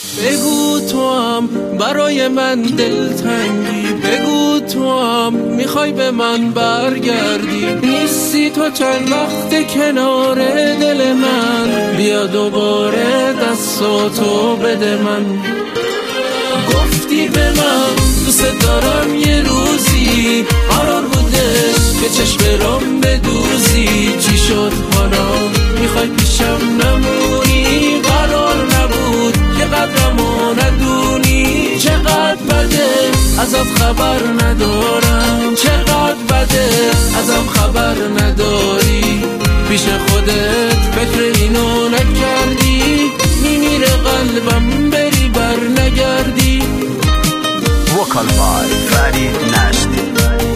بگو تو هم برای من دلتنگی، بگو تو هم میخوای به من برگردی. نیستی تو چند وقت کنار دل من، بیا دوباره دستاتو بده من. گفتی به من دوست دارم یه روزی، قرار بودش که چشم رام بدوزی. چی شد حالا میخوای پیشم نمونی؟ قرار نبود که قدرمو ندونی. چقدر بده ازت خبر ندارم، چقدر بده ازم خبر نداری. پیش خودت فکر اینو نکردی، میمیره قلبم بری بر نگردی. وکال بای فرید نشتی.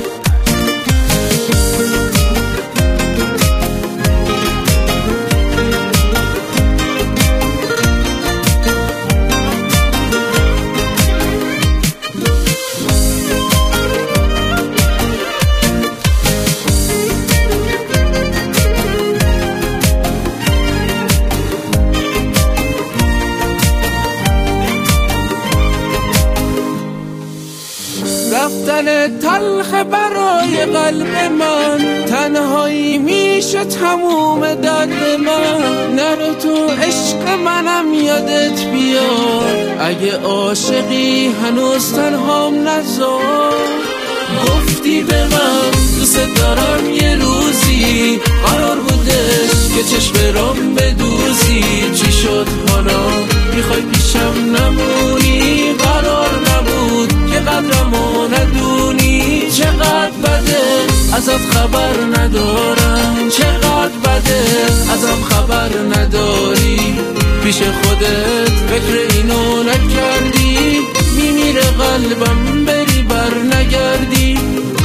رفتن تلخ برای قلب من، تنهایی میشه تموم درد من. نرو تو عشق منم یادت بیار، اگه عاشقی هنوز تنهام نذار. گفتی به من دوست دارم یه روزی، قرار بودش که چشم رام بدوزی. چی شد حالا میخوای پیشم نمونی؟ قرار نبود که قدرمو ندونی. چقدر بده ازت خبر ندارم، چقدر بده ازم خبر نداری. پیش خودت فکر اینو نکردی، میمیره قلبم بری بر نگردی.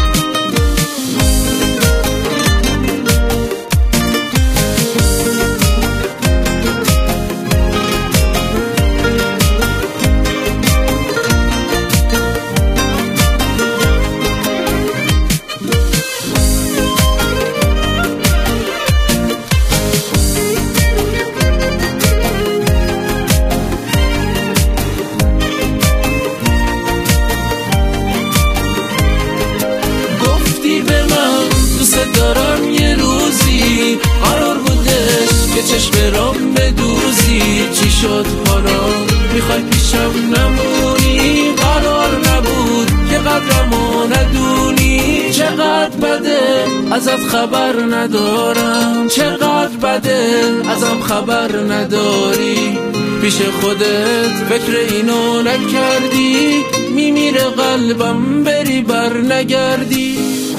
دارم یه روزی، قرار بودش که چشم رام بدوزی. چی شد حالا میخوای پیشم نمونی؟ قرار نبود که قدرمو ندونی. چقدر بده ازت خبر ندارم، چقدر بده ازم خبر نداری. پیش خودت فکر اینو نکردی، میمیره قلبم بری بر نگردی.